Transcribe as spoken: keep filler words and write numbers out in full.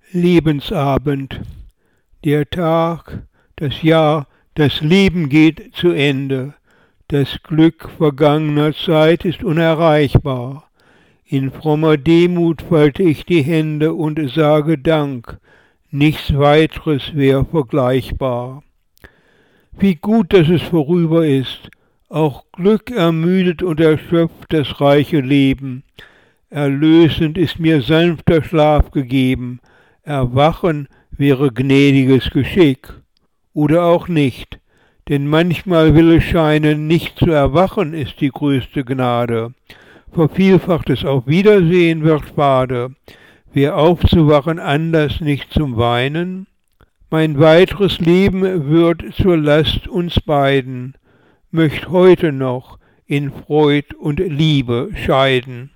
Lebensabend. Der Tag, das Jahr, das Leben geht zu Ende. Das Glück vergangener Zeit ist unerreichbar. In frommer Demut falte ich die Hände und sage Dank. Nichts weiteres wäre vergleichbar. Wie gut, dass es vorüber ist. Auch Glück ermüdet und erschöpft das reiche Leben. Erlösend ist mir sanfter Schlaf gegeben. Erwachen wäre gnädiges Geschick. Oder auch nicht, denn manchmal will es scheinen, nicht zu erwachen ist die größte Gnade. Vervielfachtes Auf Wiedersehen wird schade. Wär aufzuwachen Anlass nicht zum Weinen? Mein weiteres Leben wird zur Last uns beiden, möcht heute noch in Freud und Liebe scheiden.